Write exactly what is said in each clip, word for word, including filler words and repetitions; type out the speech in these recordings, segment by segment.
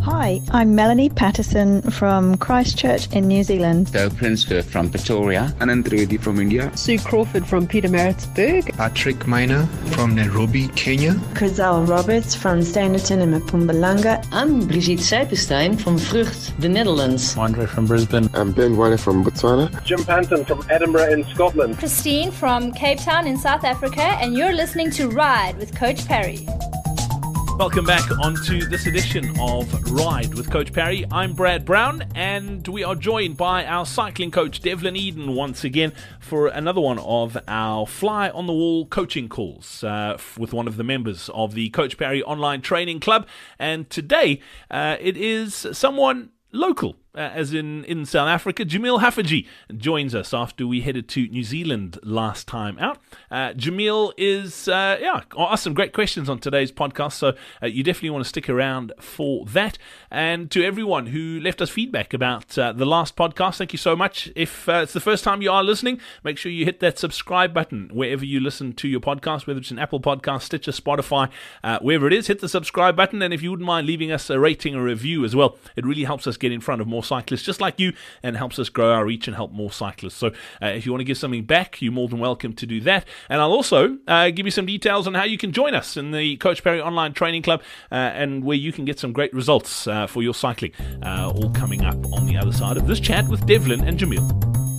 Hi, I'm Melanie Patterson from Christchurch in New Zealand. Joe Prinsker from Pretoria. Anand Trivedi from India. Sue Crawford from Pietermaritzburg. Patrick Miner from Nairobi, Kenya. Crizel Roberts from Standerton in Mpumalanga. I'm Brigitte Seipenstein from Vrucht, the Netherlands. Andre from Brisbane. I'm Ben Wine from Botswana. Jim Panton from Edinburgh in Scotland. Christine from Cape Town in South Africa, and you're listening to Ride with Coach Parry. Welcome back onto this edition of Ride with Coach Parry. I'm Brad Brown, and we are joined by our cycling coach Devlin Eden once again for another one of our fly on the wall coaching calls uh, with one of the members of the Coach Parry Online Training Club. And today uh, it is someone local. Uh, as in, in South Africa, Jamil Haffajee joins us after we headed to New Zealand last time out. Uh, Jamil is, uh, yeah, asked some great questions on today's podcast, so uh, you definitely want to stick around for that. And to everyone who left us feedback about uh, the last podcast, thank you so much. If uh, it's the first time you are listening, make sure you hit that subscribe button wherever you listen to your podcast, whether it's an Apple Podcast, Stitcher, Spotify, uh, wherever it is, hit the subscribe button. And if you wouldn't mind leaving us a rating or review as well, it really helps us get in front of more cyclists just like you and helps us grow our reach and help more cyclists. So uh, if you want to give something back, you're more than welcome to do that. And I'll also uh, give you some details on how you can join us in the Coach Parry Online Training Club uh, and where you can get some great results uh, for your cycling, uh, all coming up on the other side of this chat with Devlin and Jamil.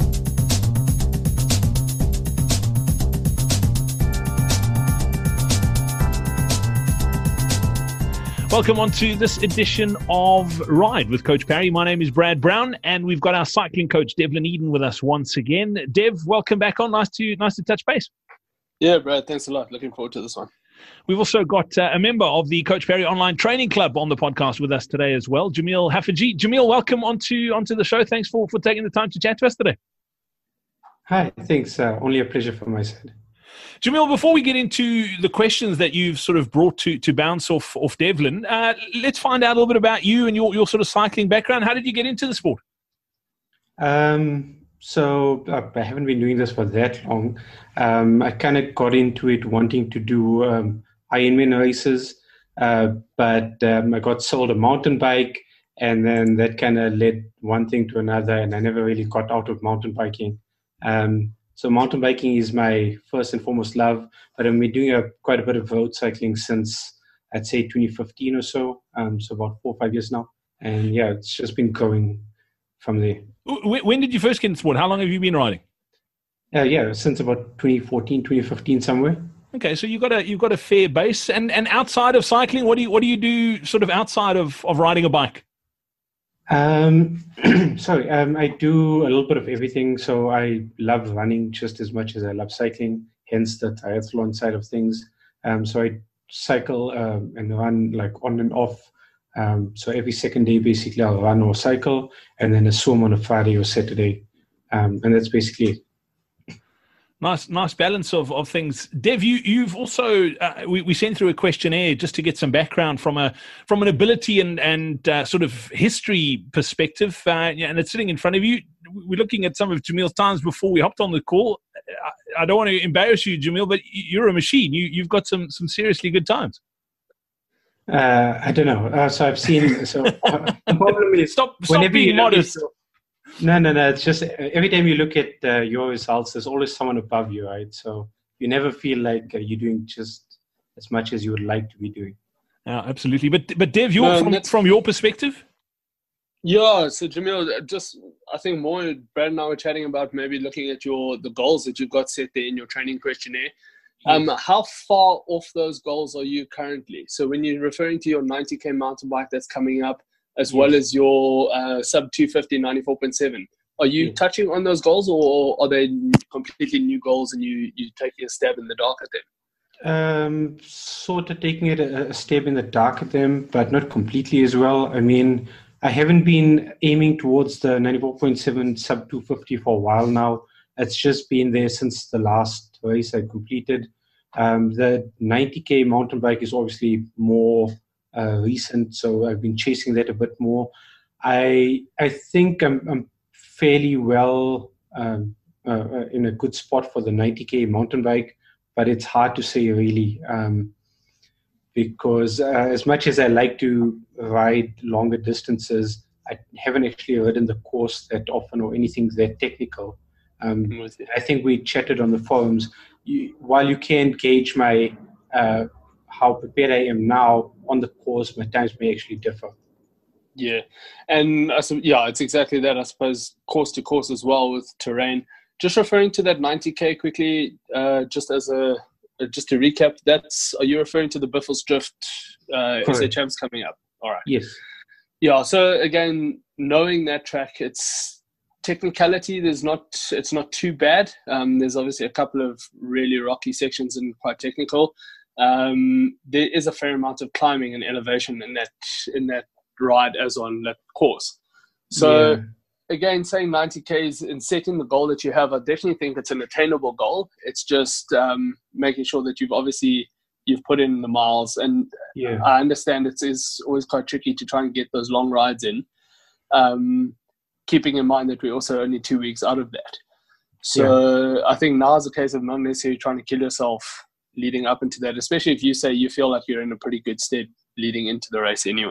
Welcome on to this edition of Ride with Coach Parry. My name is Brad Brown, and we've got our cycling coach Devlin Eden with us once again. Dev, welcome back on. Nice to nice to touch base. Yeah, Brad, thanks a lot. Looking forward to this one. We've also got uh, a member of the Coach Parry Online Training Club on the podcast with us today as well, Jamil Haffajee. Jamil, welcome onto onto the show. Thanks for, for taking the time to chat to us today. Hi, thanks. Uh, only a pleasure from my side. Jamil, before we get into the questions that you've sort of brought to, to bounce off, off Devlin, uh, let's find out a little bit about you and your, your sort of cycling background. How did you get into the sport? Um, so uh, I haven't been doing this for that long. Um, I kind of got into it wanting to do um, Ironman races, uh, but um, I got sold a mountain bike, and then that kind of led one thing to another, and I never really got out of mountain biking. Um, So mountain biking is my first and foremost love, but I've been doing a, quite a bit of road cycling since, I'd say, twenty fifteen or so, um, so about four or five years now. And yeah, it's just been going from there. When did you first get into sport? How long have you been riding? Uh, yeah, since about twenty fourteen, twenty fifteen somewhere. Okay, so you've got a you've got a fair base. And and outside of cycling, what do you what do you do sort of outside of, of riding a bike? Um, sorry, um, I do a little bit of everything. So I love running just as much as I love cycling, hence the triathlon side of things. Um, so I cycle um, and run like on and off. Um, so every second day, basically, I'll run or cycle, and then a swim on a Friday or Saturday. Um, and that's basically it. Nice, nice balance of, of things. Dev, you you've also uh, we, we sent through a questionnaire just to get some background from a from an ability and and uh, sort of history perspective, uh, and it's sitting in front of you. We're looking at some of Jamil's times before we hopped on the call. I, I don't want to embarrass you, Jamil, but you're a machine. You you've got some some seriously good times. Uh, I don't know. Uh, so I've seen. So uh, the problem is stop stop being modest. No, no, no. It's just every time you look at uh, your results, there's always someone above you, right? So you never feel like uh, you're doing just as much as you would like to be doing. Yeah, absolutely. But but Dev, you're no, from from your perspective. Yeah. So Jamil, just I think more Brad and I were chatting about maybe looking at your the goals that you've got set there in your training questionnaire. Um, how far off those goals are you currently? So when you're referring to your ninety K mountain bike that's coming up, as well as your uh, sub two fifty ninety-four point seven. Are you yeah. touching on those goals, or are they completely new goals and you, you taking a stab in the dark at them? Um, sort of taking it a, a stab in the dark at them, but not completely as well. I mean, I haven't been aiming towards the ninety-four point seven sub two fifty for a while now. It's just been there since the last race I completed. Um, the ninety K mountain bike is obviously more Uh, recent, so I've been chasing that a bit more. I I think I'm, I'm fairly well um, uh, in a good spot for the ninety K mountain bike, but it's hard to say really um, because uh, as much as I like to ride longer distances, I haven't actually ridden the course that often or anything that technical. Um, I think we chatted on the forums. You, while you can gauge my uh, how prepared I am now on the course, my times may actually differ. Yeah, and uh, so, yeah, it's exactly that. I suppose course to course as well with terrain. Just referring to that ninety K quickly, uh, just as a just to recap, that's are you referring to the Biffelsdrift uh, S A Champs coming up? All right. Yes. Yeah. So again, knowing that track, it's technicality. There's not. It's not too bad. Um, there's obviously a couple of really rocky sections and quite technical. Um, there is a fair amount of climbing and elevation in that in that ride as on that course. So. Yeah. Again, saying ninety Ks and setting the goal that you have, I definitely think it's an attainable goal. It's just um, making sure that you've obviously you've put in the miles. And yeah. I understand it is always quite tricky to try and get those long rides in, um, keeping in mind that we're also only two weeks out of that. So yeah. I think now is a case of not necessarily trying to kill yourself leading up into that, especially if you say you feel like you're in a pretty good stead leading into the race anyway.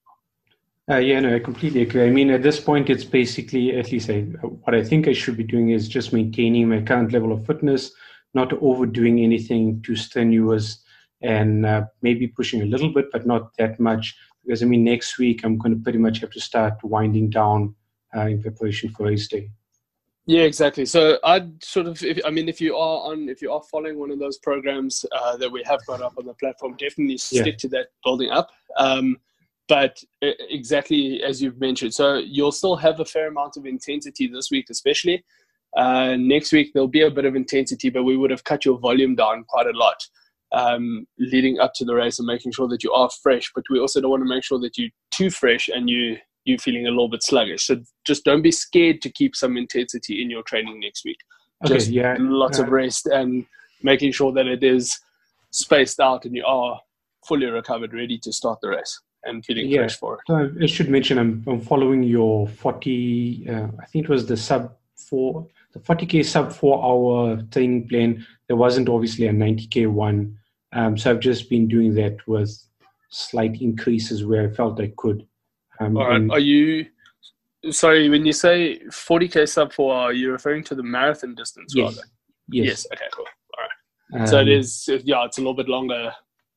Uh, yeah, no, I completely agree. I mean, at this point, it's basically, at least I, what I think I should be doing is just maintaining my current level of fitness, not overdoing anything too strenuous, and uh, maybe pushing a little bit, but not that much. Because, I mean, next week, I'm going to pretty much have to start winding down uh, in preparation for race day. Yeah, exactly. So I'd sort of, if, I mean, if you are on, if you are following one of those programs uh, that we have got up on the platform, definitely stick yeah. to that building up. Um, But exactly as you've mentioned, so you'll still have a fair amount of intensity this week, especially. Uh, next week, there'll be a bit of intensity, but we would have cut your volume down quite a lot um, leading up to the race and making sure that you are fresh. But we also don't want to make sure that you're too fresh and you, you're feeling a little bit sluggish. So just don't be scared to keep some intensity in your training next week. Okay, just yeah. lots uh, of rest and making sure that it is spaced out and you are fully recovered, ready to start the race. And feeling yeah. fresh for it. So I should mention I'm, I'm following your forty. Uh, I think it was the sub four, the forty K sub four hour training plan. There wasn't obviously a ninety K one, um, so I've just been doing that with slight increases where I felt I could. Um, All right. and, Are you? Sorry, when you say forty K sub four hour, are you referring to the marathon distance? Yes. Rather? Yes. Yes. Okay. Cool. All right. Um, so it is. Yeah, it's a little bit longer.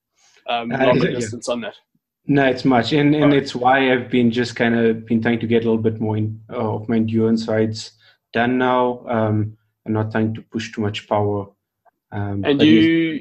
Um, longer uh, distance yeah. on that. No, it's much, and and right. it's why I've been just kind of been trying to get a little bit more in, uh, of my endurance rides done now. Um, I'm not trying to push too much power. Um, and you,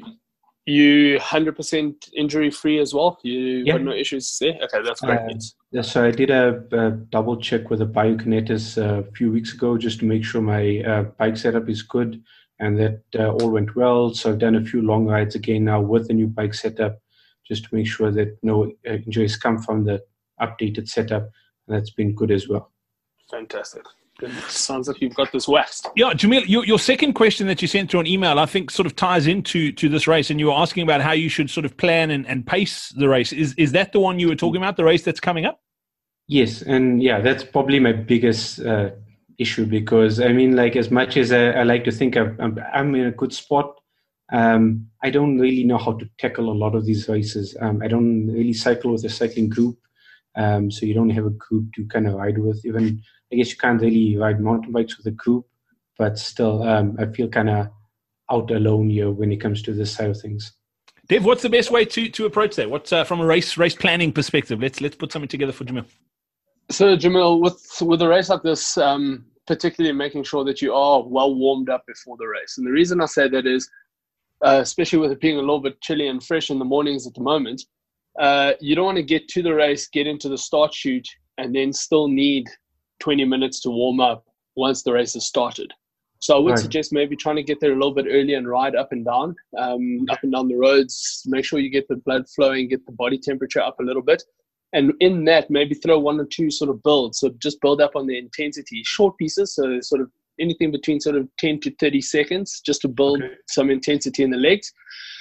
you hundred percent injury free as well. You yeah. got no issues there. Okay, that's great. Uh, yeah, so I did a, a double check with a biokinetis uh, a few weeks ago just to make sure my uh, bike setup is good, and that uh, all went well. So I've done a few long rides again now with the new bike setup, just to make sure that no injuries come from the updated setup. And that's been good as well. Fantastic. It sounds like you've got this waxed. Yeah, Jamil, your, your second question that you sent through an email, I think sort of ties into to this race, and you were asking about how you should sort of plan and, and pace the race. Is is that the one you were talking about, the race that's coming up? Yes, and yeah, that's probably my biggest uh, issue because, I mean, like as much as I, I like to think I've, I'm, I'm in a good spot, Um, I don't really know how to tackle a lot of these races. Um, I don't really cycle with a cycling group, um, so you don't have a group to kind of ride with. Even I guess you can't really ride mountain bikes with a group, but still, um, I feel kind of out alone here when it comes to this side of things. Dev, what's the best way to to approach that? What's uh, from a race race planning perspective? Let's let's put something together for Jamil. So Jamil, with with a race like this, um, particularly making sure that you are well warmed up before the race, and the reason I say that is. Uh, especially with it being a little bit chilly and fresh in the mornings at the moment, uh, you don't want to get to the race, get into the start chute, and then still need twenty minutes to warm up once the race has started. So I would right. suggest maybe trying to get there a little bit early and ride up and down, um, up and down the roads, make sure you get the blood flowing, get the body temperature up a little bit. And in that, maybe throw one or two sort of builds. So just build up on the intensity, short pieces, so sort of anything between sort of ten to thirty seconds just to build okay. some intensity in the legs.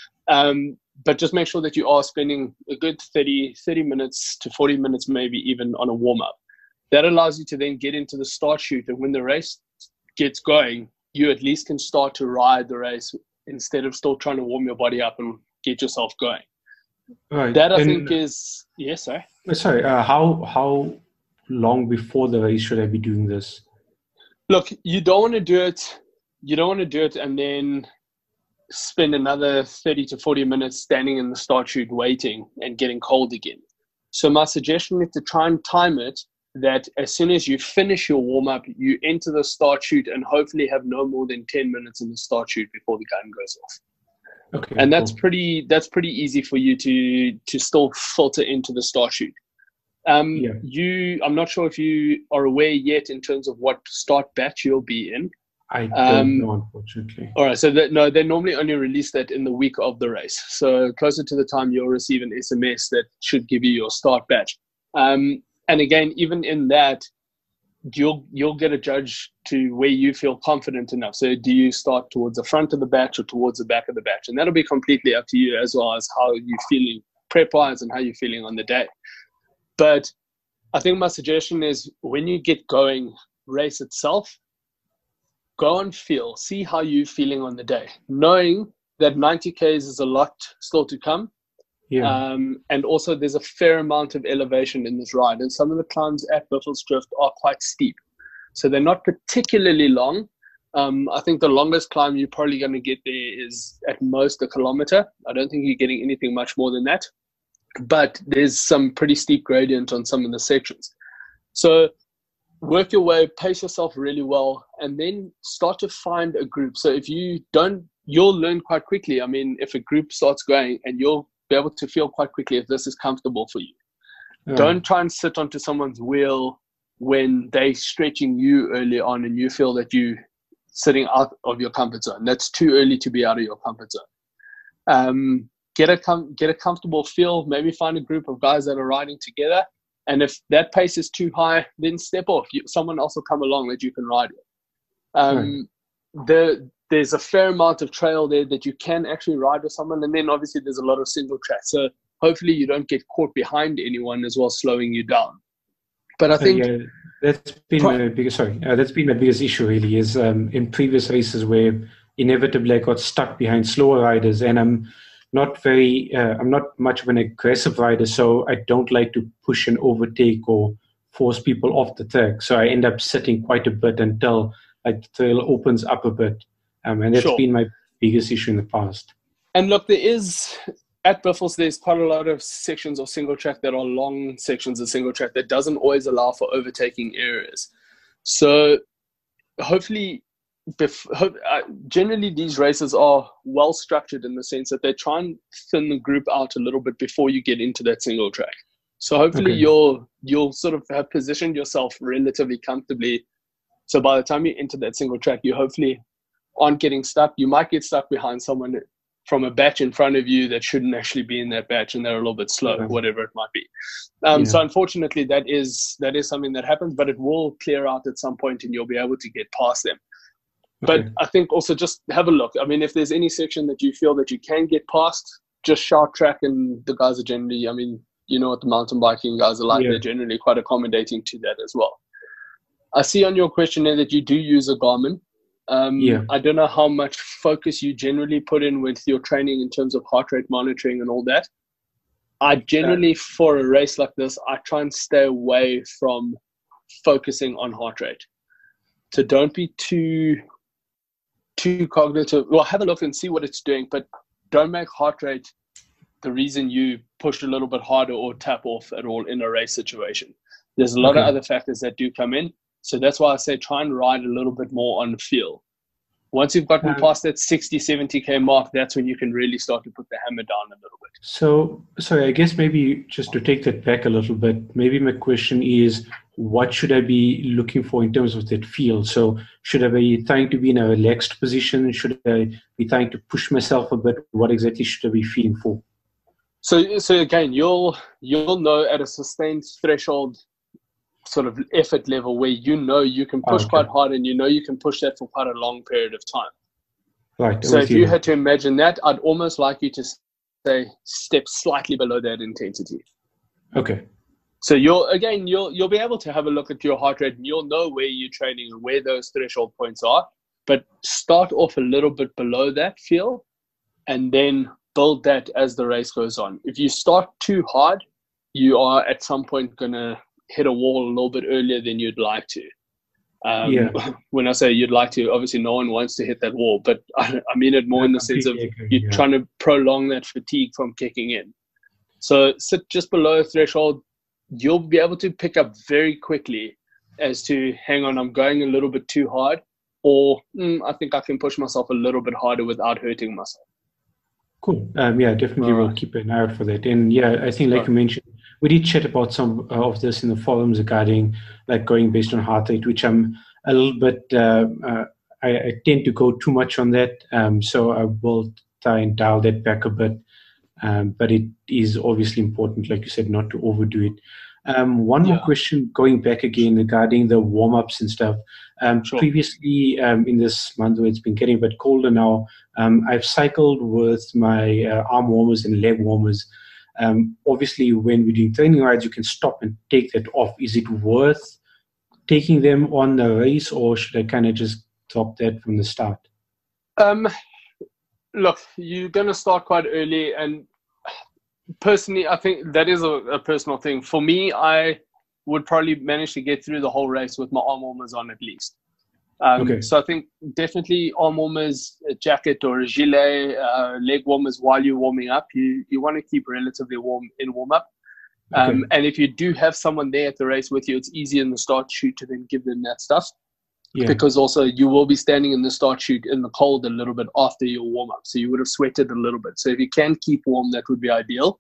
Um, but just make sure that you are spending a good thirty, thirty minutes to forty minutes, maybe even on a warm-up. That allows you to then get into the start chute, and when the race gets going, you at least can start to ride the race instead of still trying to warm your body up and get yourself going. Right. That I and, think is yes, sorry. Sorry. Uh, how how long before the race should I be doing this? Look, you don't want to do it. You don't want to do it and then spend another thirty to forty minutes standing in the start chute waiting and getting cold again. So my suggestion is to try and time it that as soon as you finish your warm-up, you enter the start chute and hopefully have no more than ten minutes in the start chute before the gun goes off. Okay, and that's cool. pretty that's pretty easy for you to to still filter into the start chute. Um, yeah. You, I'm not sure if you are aware yet in terms of what start batch you'll be in. I don't um, know, unfortunately. All right, so that, no, they normally only release that in the week of the race. So closer to the time, you'll receive an S M S that should give you your start batch. Um, and again, even in that, you'll you'll get a judge to where you feel confident enough. So do you start towards the front of the batch or towards the back of the batch? And that'll be completely up to you, as well as how you're feeling prep-wise and how you're feeling on the day. But I think my suggestion is when you get going, race itself, go and feel, see how you're feeling on the day, knowing that ninety Ks is a lot still to come. Yeah. Um, and also there's a fair amount of elevation in this ride. And some of the climbs at Buffelsdrift are quite steep. So they're not particularly long. Um, I think the longest climb you're probably going to get there is at most a kilometer. I don't think you're getting anything much more than that. But there's some pretty steep gradient on some of the sections. So work your way, pace yourself really well, and then start to find a group. So if you don't, you'll learn quite quickly. I mean, if a group starts going, and you'll be able to feel quite quickly if this is comfortable for you. Yeah. Don't try and sit onto someone's wheel when they're stretching you early on and you feel that you're sitting out of your comfort zone. That's too early to be out of your comfort zone. Um, get a com- get a comfortable feel. Maybe find a group of guys that are riding together. And if that pace is too high, then step off. You, someone else will come along that you can ride with. Um, right. the, there's a fair amount of trail there that you can actually ride with someone. And then obviously there's a lot of single track. So hopefully you don't get caught behind anyone as well, slowing you down. But I think... Uh, yeah, that's been pro- my biggest, sorry, uh, that's been my biggest issue really is um, in previous races where inevitably I got stuck behind slower riders, and I'm not very, uh, I'm not much of an aggressive rider, so I don't like to push and overtake or force people off the track. So I end up sitting quite a bit until like the trail opens up a bit. Um, and that's sure. been my biggest issue in the past. And look, there is, at Buffels, there's quite a lot of sections of single track that are long sections of single track that doesn't always allow for overtaking areas. So hopefully, bef- hope, uh, generally these races are well structured in the sense that they try and thin the group out a little bit before you get into that single track. So hopefully okay. you'll you'll sort of have positioned yourself relatively comfortably. So by the time you enter that single track, you hopefully aren't getting stuck. You might get stuck behind someone from a batch in front of you that shouldn't actually be in that batch, and they're a little bit slow, yeah. whatever it might be. Um, yeah. So unfortunately, that is that is something that happens, but it will clear out at some point, and you'll be able to get past them. Okay. But I think also just have a look. I mean, if there's any section that you feel that you can get past, just shout track, and the guys are generally, I mean, you know what the mountain biking guys are like. Yeah. They're generally quite accommodating to that as well. I see on your questionnaire that you do use a Garmin. Um, yeah. I don't know how much focus you generally put in with your training in terms of heart rate monitoring and all that. I generally, uh, for a race like this, I try and stay away from focusing on heart rate. So don't be too, too cognitive. Well, have a look and see what it's doing, but don't make heart rate the reason you push a little bit harder or tap off at all in a race situation. There's a lot okay. of other factors that do come in. So that's why I say try and ride a little bit more on feel. Once you've gotten um, past that sixty, seventy K mark, that's when you can really start to put the hammer down a little bit. So, sorry, I guess maybe just to take that back a little bit, maybe my question is, what should I be looking for in terms of that feel? So should I be trying to be in a relaxed position? Should I be trying to push myself a bit? What exactly should I be feeling for? So, so again, you'll you'll know at a sustained threshold sort of effort level where you know you can push okay. quite hard, and you know you can push that for quite a long period of time. Right. So if you, you had to imagine that, I'd almost like you to say step slightly below that intensity. Okay. So you'll again you'll you'll be able to have a look at your heart rate, and you'll know where you're training and where those threshold points are. But start off a little bit below that feel, and then build that as the race goes on. If you start too hard, you are at some point going to hit a wall a little bit earlier than you'd like to. Um, yeah. When I say you'd like to, obviously no one wants to hit that wall, but I, I mean it more I in the sense of agree, you're yeah. trying to prolong that fatigue from kicking in. So sit just below a threshold, you'll be able to pick up very quickly as to, hang on, I'm going a little bit too hard, or mm, I think I can push myself a little bit harder without hurting myself. Cool. Um, yeah, definitely All we'll right. keep an eye out for that. And yeah, I think like Right. you mentioned, we did chat about some uh, of this in the forums regarding like going based on heart rate, which I'm a little bit, uh, uh, I, I tend to go too much on that. Um, so I will try and dial that back a bit. Um, but it is obviously important, like you said, not to overdo it. Um, one Yeah. more question, going back again regarding the warm-ups and stuff. Um, Sure. Previously, um, in this month where it's been getting a bit colder now, um, I've cycled with my uh, arm warmers and leg warmers. Um, obviously, when we're doing training rides, you can stop and take that off. Is it worth taking them on the race, or should I kind of just drop that from the start? Um, look, you're going to start quite early, and personally, I think that is a, a personal thing. For me, I would probably manage to get through the whole race with my arm warmers on at least. Um, Okay. So I think definitely arm warmers, a jacket or a gilet, uh, leg warmers while you're warming up. You you want to keep relatively warm in warm up. Um, Okay. And if you do have someone there at the race with you, it's easy in the start shoot to then give them that stuff. Yeah. Because also you will be standing in the start shoot in the cold a little bit after your warm up. So you would have sweated a little bit. So if you can keep warm, that would be ideal.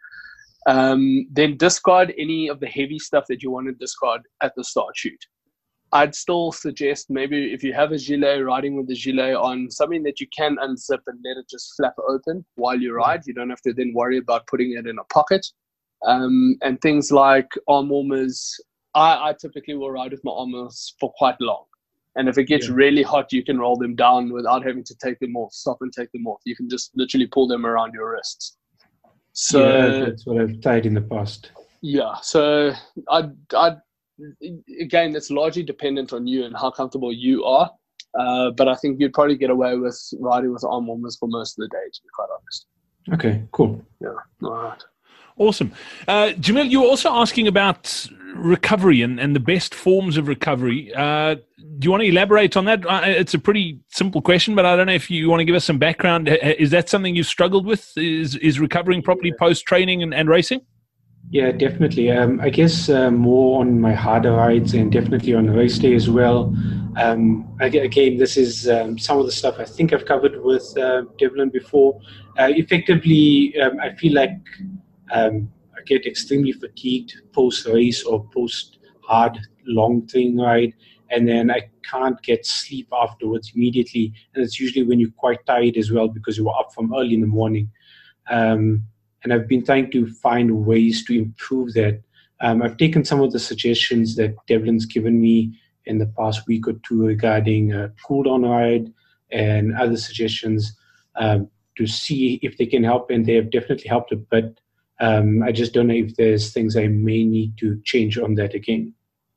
Um, then discard any of the heavy stuff that you want to discard at the start shoot. I'd still suggest maybe if you have a gilet, riding with the gilet on, something that you can unzip and let it just flap open while you ride. You don't have to then worry about putting it in a pocket. Um, and things like arm warmers, I, I typically will ride with my arm warmers for quite long. And if it gets Yeah. really hot, you can roll them down without having to take them off, stop and take them off. You can just literally pull them around your wrists. So yeah, that's what I've tried in the past. yeah, so I'd, I'd, again, it's largely dependent on you and how comfortable you are. Uh, but I think you'd probably get away with riding with arm warmers for most of the day, to be quite honest. Okay, cool. Yeah, all right. Awesome. Uh, Jamil, you were also asking about recovery and, and the best forms of recovery. Uh, do you want to elaborate on that? Uh, it's a pretty simple question, but I don't know if you want to give us some background. Is that something you've struggled with? Is is recovering properly post-training and, and racing? Yeah, definitely. Um, I guess uh, more on my harder rides and definitely on race day as well. Um, again, this is um, some of the stuff I think I've covered with uh, Devlin before. Uh, effectively, um, I feel like um, I get extremely fatigued post-race or post-hard, long training ride, and then I can't get sleep afterwards immediately. And it's usually when you're quite tired as well because you were up from early in the morning. Um, And I've been trying to find ways to improve that. Um, I've taken some of the suggestions that Devlin's given me in the past week or two regarding a cool-down ride and other suggestions um, to see if they can help, and they have definitely helped a bit. Um, I just don't know if there's things I may need to change on that again.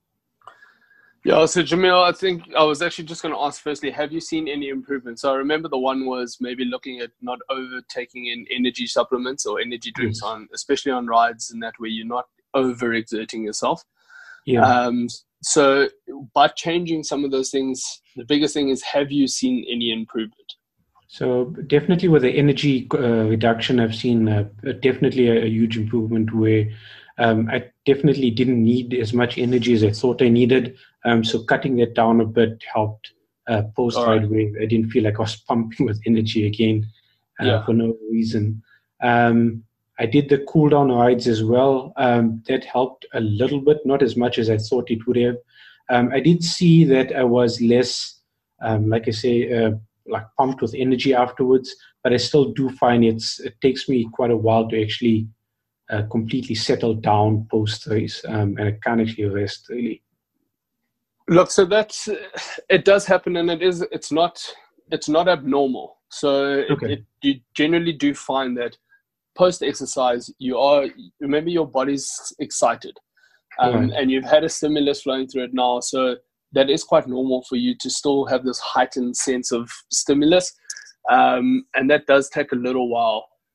Yeah, so Jamil, I think I was actually just going to ask firstly, have you seen any improvement? So I remember the one was maybe looking at not overtaking in energy supplements or energy drinks, Yes. on, especially on rides and that where you're not overexerting yourself. Yeah. Um, so by changing some of those things, the biggest thing is, have you seen any improvement? So definitely with the energy uh, reduction, I've seen uh, definitely a, a huge improvement where um, I definitely didn't need as much energy as I thought I needed. Um, so cutting that down a bit helped uh, post-ride All right. where I didn't feel like I was pumping with energy again uh, Yeah. for no reason. Um, I did the cool-down rides as well. Um, that helped a little bit, not as much as I thought it would have. Um, I did see that I was less, um, like I say, uh, like pumped with energy afterwards, but I still do find it's it takes me quite a while to actually uh, completely settle down post-race, um, and I can't actually rest really. Look, so that's, it does happen, and it is, it's not, it's not abnormal. So it, Okay. it, you generally do find that post-exercise, you are, remember your body's excited, um, Right. and you've had a stimulus flowing through it now. So that is quite normal for you to still have this heightened sense of stimulus. Um, and that does take a little while.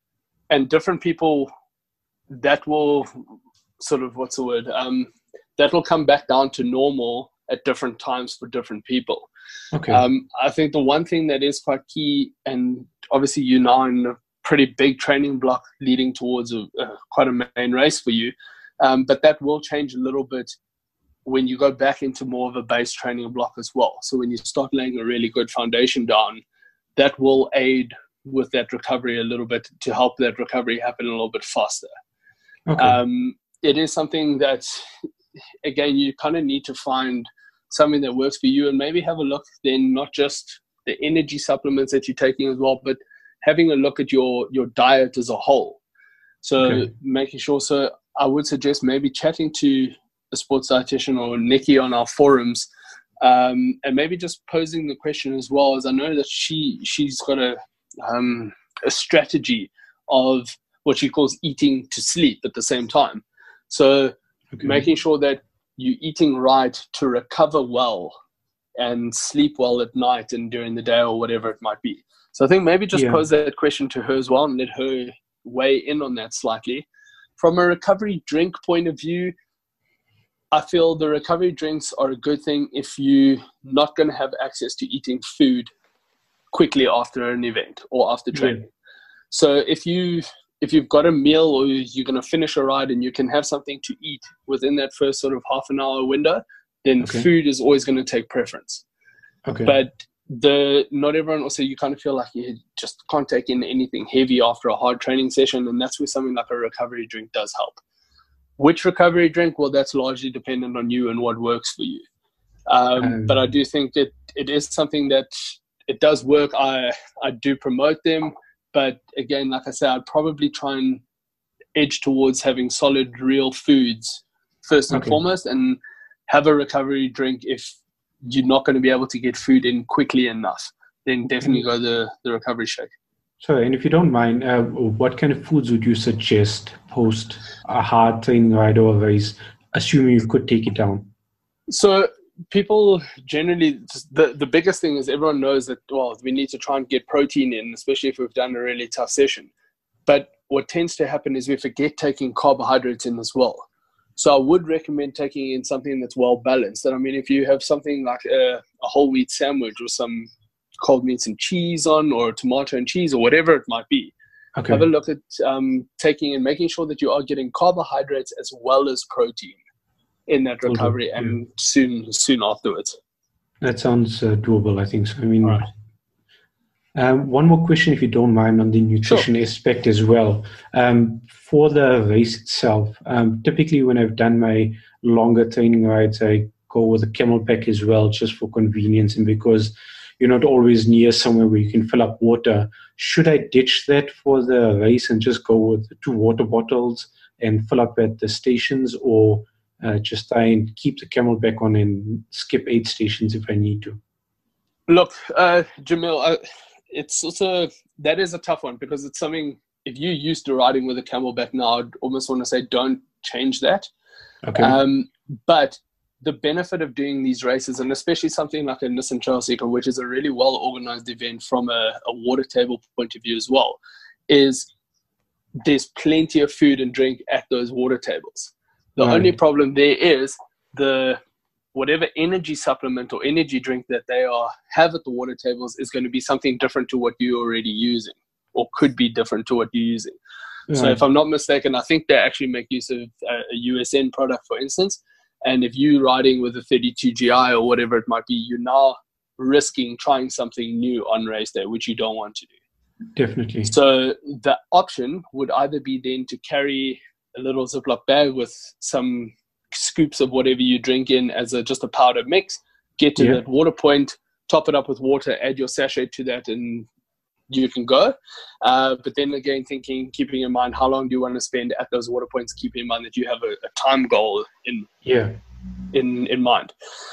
and different people, that will sort of, what's the word? Um, that will come back down to normal at different times for different people. Okay. Um, I think the one thing that is quite key, and obviously you're now in a pretty big training block leading towards a, uh, quite a main race for you, um, but that will change a little bit when you go back into more of a base training block as well. So when you start laying a really good foundation down, that will aid with that recovery a little bit to help that recovery happen a little bit faster. Okay. Um, it is something that, again, you kind of need to find something that works for you, and maybe have a look then not just the energy supplements that you're taking as well, but having a look at your, your diet as a whole. So Okay. making sure, so I would suggest maybe chatting to a sports dietitian or Nikki on our forums, um, and maybe just posing the question as well, as I know that she, she's got a, um, a strategy of what she calls eating to sleep at the same time. So Okay. making sure that you're eating right to recover well and sleep well at night and during the day or whatever it might be. So I think maybe just Yeah. pose that question to her as well and let her weigh in on that slightly. From a recovery drink point of view, I feel the recovery drinks are a good thing if you're not going to have access to eating food quickly after an event or after training. Yeah. So if you if you've got a meal or you're going to finish a ride and you can have something to eat within that first sort of half an hour window, then Okay. food is always going to take preference. Okay. But the not everyone also, you kind of feel like you just can't take in anything heavy after a hard training session, and that's where something like a recovery drink does help. Which recovery drink? Well, that's largely dependent on you and what works for you. Um, Um, but I do think that it is something that it does work. I I do promote them, but again, like I said, I'd probably try and edge towards having solid, real foods first and Okay. foremost, and have a recovery drink if you're not going to be able to get food in quickly enough. Then definitely go the the recovery shake. So, and if you don't mind, uh, what kind of foods would you suggest post a hard training ride or race, assuming you could take it down? So people generally, the, the biggest thing is everyone knows that, well, we need to try and get protein in, especially if we've done a really tough session. But what tends to happen is we forget taking carbohydrates in as well. So I would recommend taking in something that's well balanced. And I mean, if you have something like a, a whole wheat sandwich with some cold meats and cheese on, or tomato and cheese, or whatever it might be, Okay. have a look at um, taking and making sure that you are getting carbohydrates as well as protein in that Will do, recovery, yeah. and soon soon afterwards. That sounds uh, doable, I think so. I mean, All right. um, one more question, if you don't mind, on the nutrition aspect as well. Um, for the race itself, um, typically when I've done my longer training rides, I go with a camel pack as well, just for convenience and because you're not always near somewhere where you can fill up water. Should I ditch that for the race and just go with two water bottles and fill up at the stations, or uh, just try and keep the camelback on and skip aid stations if I need to? Look, uh, Jamil, uh, it's also, that is a tough one, because it's something, if you're used to riding with a camelback now, I'd almost want to say don't change that. Okay. Um, but the benefit of doing these races, and especially something like a Nissan Trail Seeker, which is a really well-organized event from a, a water table point of view as well, is there's plenty of food and drink at those water tables. The Right. only problem there is the whatever energy supplement or energy drink that they are have at the water tables is going to be something different to what you're already using, or could be different to what you're using. So Right. if I'm not mistaken, I think they actually make use of a, a U S N product, for instance. And if you're riding with a thirty-two G I or whatever it might be, you're now risking trying something new on race day, which you don't want to do. Definitely. So the option would either be then to carry a little Ziploc bag with some scoops of whatever you drink in as a, just a powder mix, get to Yeah. that water point, top it up with water, add your sachet to that, and you can go. Uh, but then again, thinking, keeping in mind how long do you want to spend at those water points, keeping in mind that you have a, a time goal in Yeah. in in mind.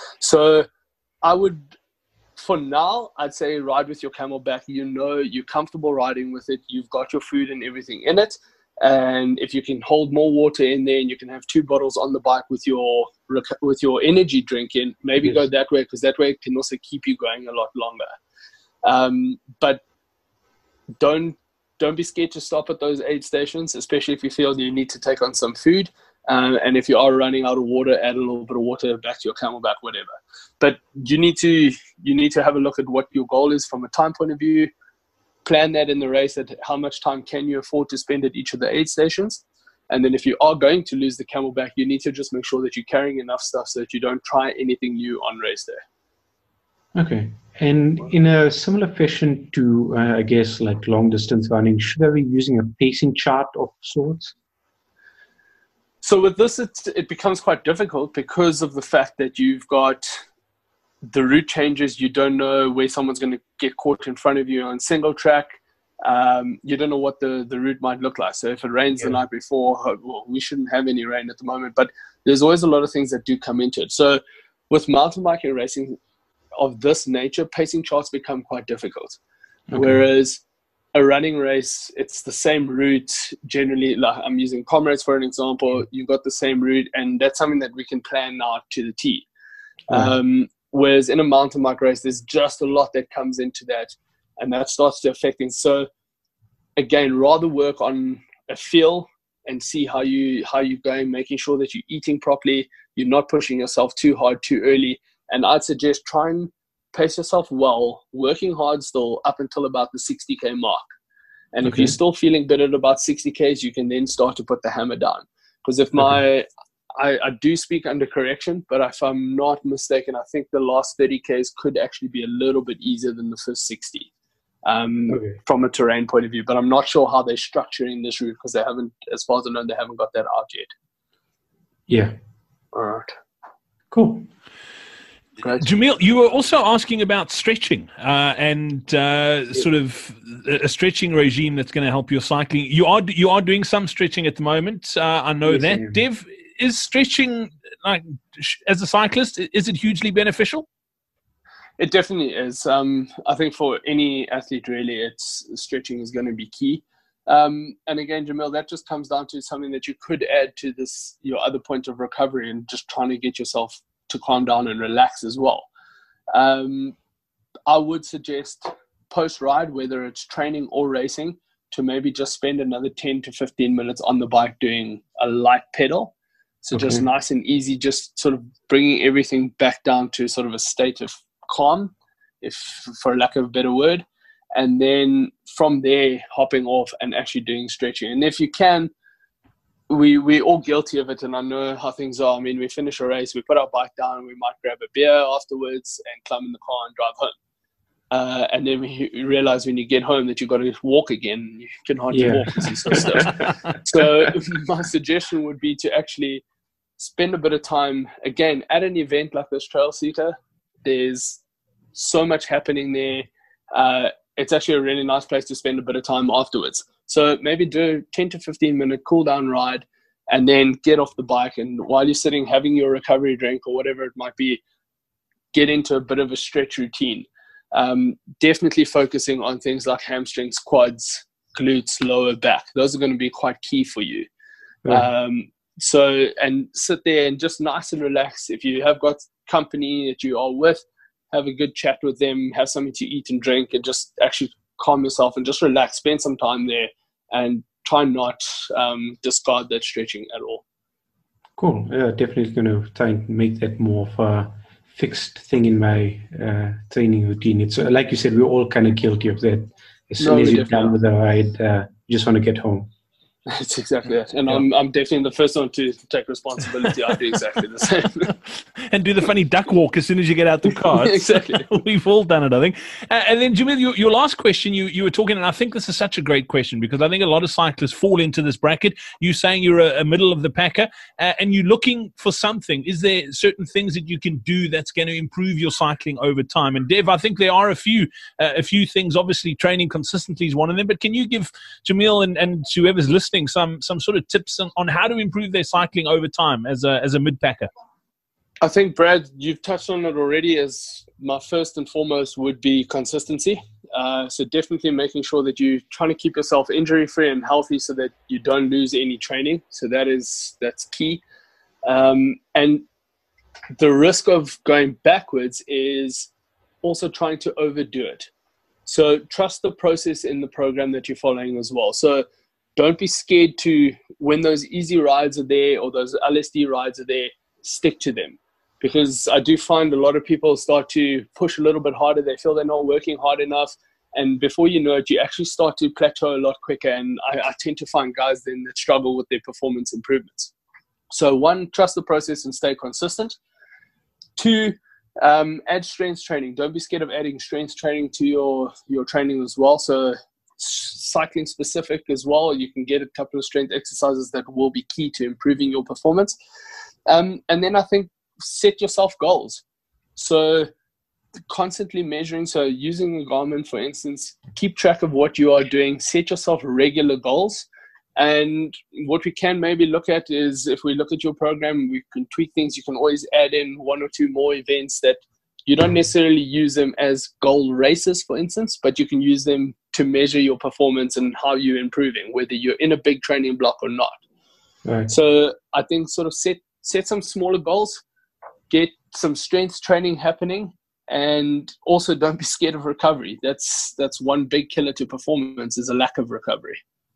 So I would, for now, I'd say ride with your camelback. You know, you're comfortable riding with it. You've got your food and everything in it. And if you can hold more water in there, and you can have two bottles on the bike with your with your energy drink in, maybe Yes. go that way, because that way it can also keep you going a lot longer. Um, but don't don't be scared to stop at those aid stations, especially if you feel you need to take on some food. Uh, and if you are running out of water, add a little bit of water back to your Camelback, whatever. But you need to you need to have a look at what your goal is from a time point of view. Plan that in the race, at how much time can you afford to spend at each of the aid stations. And then if you are going to lose the Camelback, you need to just make sure that you're carrying enough stuff so that you don't try anything new on race day. Okay. And in a similar fashion to, uh, I guess, like long distance running, should I be using a pacing chart of sorts? So with this, it, it becomes quite difficult because of the fact that you've got the route changes. You don't know where someone's going to get caught in front of you on single track. Um, you don't know what the, the route might look like. So if it rains yeah. the night before, well, we shouldn't have any rain at the moment, but there's always a lot of things that do come into it. So with mountain biking racing of this nature, pacing charts become quite difficult. Okay. Whereas a running race, it's the same route generally. Like I'm using Comrades for an example. You've got the same route, and that's something that we can plan out to the T. Mm. Um, whereas in a mountain bike race, there's just a lot that comes into that, and that starts to affect things. So again, rather work on a feel and see how you how you're going, making sure that you're eating properly, you're not pushing yourself too hard too early. And I'd suggest try and pace yourself well, working hard still up until about the sixty K mark. And okay. if you're still feeling good at about sixty Ks, you can then start to put the hammer down. Because if my, okay. I, I do speak under correction, but if I'm not mistaken, I think the last thirty Ks could actually be a little bit easier than the first sixty um, okay. from a terrain point of view. But I'm not sure how they're structuring this route because they haven't, as far as I know, they haven't got that out yet. Yeah. All right. Cool. Great. Jamil, you were also asking about stretching uh, and uh, yeah. sort of a stretching regime that's going to help your cycling. You are you are doing some stretching at the moment. Uh, I know yes, that. I Dev, is stretching, like as a cyclist, is it hugely beneficial? It definitely is. Um, I think for any athlete, really, it's stretching is going to be key. Um, and again, Jamil, that just comes down to something that you could add to this your other point of recovery and just trying to get yourself to calm down and relax as well. Um, I would suggest post-ride, whether it's training or racing, to maybe just spend another ten to fifteen minutes on the bike doing a light pedal. So okay. just nice and easy, just sort of bringing everything back down to sort of a state of calm, if for lack of a better word. And then from there, hopping off and actually doing stretching. And if you can, We we're all guilty of it, and I know how things are. I mean, we finish a race, we put our bike down, we might grab a beer afterwards and climb in the car and drive home. Uh, and then we realize when you get home that you've got to walk again. You can hardly yeah. walk because you're so stiff. So my suggestion would be to actually spend a bit of time, again, at an event like this Trail Seeker. There's so much happening there. Uh, it's actually a really nice place to spend a bit of time afterwards. So maybe do a ten to fifteen minute cool down ride and then get off the bike. And while you're sitting having your recovery drink or whatever it might be, get into a bit of a stretch routine. Um, definitely focusing on things like hamstrings, quads, glutes, lower back. Those are going to be quite key for you. Yeah. Um, so, and sit there and just nice and relax. If you have got company that you are with, have a good chat with them, have something to eat and drink, and just actually calm yourself and just relax, spend some time there, and try not um, discard that stretching at all. Cool. Yeah, definitely going to try and make that more of a fixed thing in my uh, training routine. It's uh, like you said, we're all kind of guilty of that. As soon no, as you're done with the ride, uh, you just want to get home. That's exactly it. And yeah. I'm I'm definitely the first one to take responsibility. I do exactly the same. And do the funny duck walk as soon as you get out the car. Exactly. We've all done it, I think. Uh, and then, Jamil, your, your last question, you, you were talking, and I think this is such a great question because I think a lot of cyclists fall into this bracket. You're saying you're a, a middle of the packer uh, and you're looking for something. Is there certain things that you can do that's going to improve your cycling over time? And Dev, I think there are a few uh, a few things. Obviously, training consistently is one of them. But can you give Jamil and, and whoever's listening some some sort of tips on, on how to improve their cycling over time as a as a mid-packer? I think, Brad, you've touched on it already. As my first and foremost would be consistency. Uh, so definitely making sure that you're trying to keep yourself injury-free and healthy so that you don't lose any training. So that is that's key. Um, and the risk of going backwards is also trying to overdo it. So trust the process in the program that you're following as well. So don't be scared to, when those easy rides are there or those L S D rides are there, stick to them. Because I do find a lot of people start to push a little bit harder. They feel they're not working hard enough. And before you know it, you actually start to plateau a lot quicker. And I, I tend to find guys then that struggle with their performance improvements. So one, trust the process and stay consistent. Two, um, add strength training. Don't be scared of adding strength training to your, your training as well. So cycling specific as well. You can get a couple of strength exercises that will be key to improving your performance. Um, and then I think set yourself goals. So constantly measuring, so using a Garmin, for instance, keep track of what you are doing, set yourself regular goals. And what we can maybe look at is, if we look at your program, we can tweak things. You can always add in one or two more events that you don't necessarily use them as goal races, for instance, but you can use them to measure your performance and how you're improving, whether you're in a big training block or not. Right. So I think sort of set set some smaller goals, get some strength training happening, and also don't be scared of recovery. That's that's one big killer to performance, is a lack of recovery.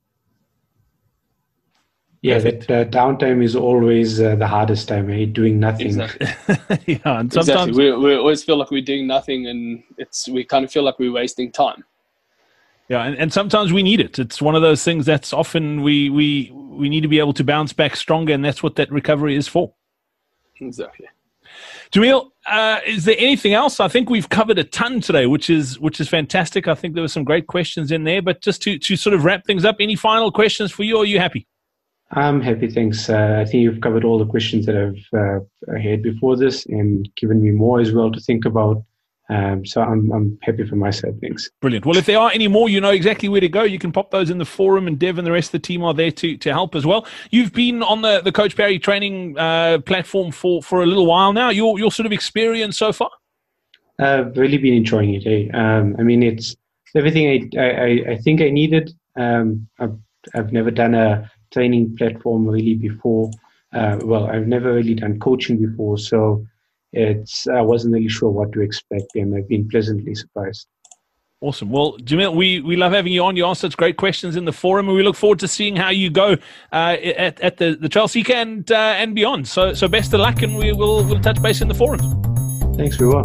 Yeah, that uh, downtime is always uh, the hardest time, eh? Doing nothing. Exactly. yeah, and exactly. sometimes We, we always feel like we're doing nothing, and it's we kind of feel like we're wasting time. Yeah, and, and sometimes we need it. It's one of those things that's often we we we need to be able to bounce back stronger, and that's what that recovery is for. Exactly. Jamil, uh, is there anything else? I think we've covered a ton today, which is which is fantastic. I think there were some great questions in there. But just to to sort of wrap things up, any final questions for you, or are you happy? I'm happy, thanks. Uh, I think you've covered all the questions that I've uh, had before this and given me more as well to think about. Um, so I'm I'm happy for my side, thanks. Brilliant. Well, if there are any more, you know exactly where to go. You can pop those in the forum, and Dev and the rest of the team are there to to help as well. You've been on the, the Coach Parry training uh, platform for, for a little while now. Your your sort of experience so far? I've really been enjoying it. Eh? Um, I mean, it's everything I, I, I think I needed. Um, I've, I've never done a training platform really before. Uh, well, I've never really done coaching before, so it's I wasn't really sure what to expect, and I've been pleasantly surprised. Awesome. Well, Jamil, we, we love having you on. You asked such great questions in the forum, and we look forward to seeing how you go uh, at, at the, the Trail Seeker and, uh, and beyond. So so best of luck, and we will we'll touch base in the forums. Thanks, we will.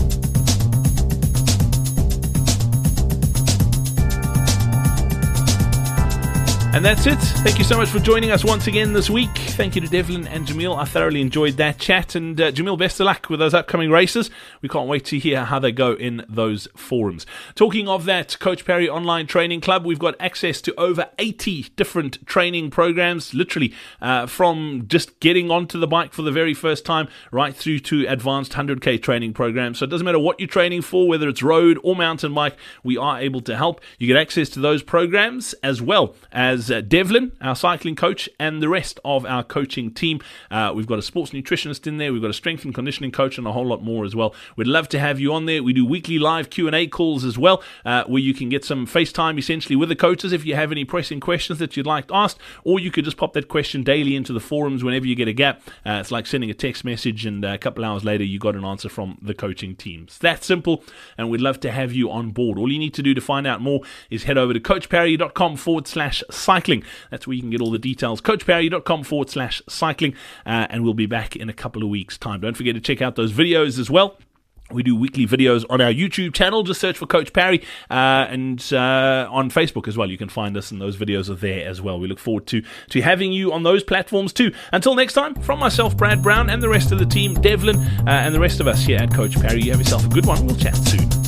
And that's it. Thank you so much for joining us once again this week. Thank you to Devlin and Jamil. I thoroughly enjoyed that chat. And uh, Jamil, best of luck with those upcoming races. We can't wait to hear how they go in those forums. Talking of that Coach Parry Online Training Club, we've got access to over eighty different training programs, literally uh, from just getting onto the bike for the very first time right through to advanced one hundred K training programs. So it doesn't matter what you're training for, whether it's road or mountain bike, we are able to help. You get access to those programs as well as Uh, Devlin, our cycling coach, and the rest of our coaching team. Uh, we've got a sports nutritionist in there. We've got a strength and conditioning coach, and a whole lot more as well. We'd love to have you on there. We do weekly live Q and A calls as well, uh, where you can get some FaceTime essentially with the coaches if you have any pressing questions that you'd like asked, or you could just pop that question daily into the forums whenever you get a gap. Uh, it's like sending a text message, and uh, a couple hours later you got an answer from the coaching teams. That's simple, and we'd love to have you on board. All you need to do to find out more is head over to coachparry.com forward slash cycling. That's where you can get all the details. coachparry.com forward slash cycling. Uh, and we'll be back in a couple of weeks' time. Don't forget to check out those videos as well. We do weekly videos on our YouTube channel. Just search for Coach Parry, uh, and uh, on Facebook as well. You can find us, and those videos are there as well. We look forward to, to having you on those platforms too. Until next time, from myself, Brad Brown, and the rest of the team, Devlin, uh, and the rest of us here at Coach Parry, you have yourself a good one. We'll chat soon.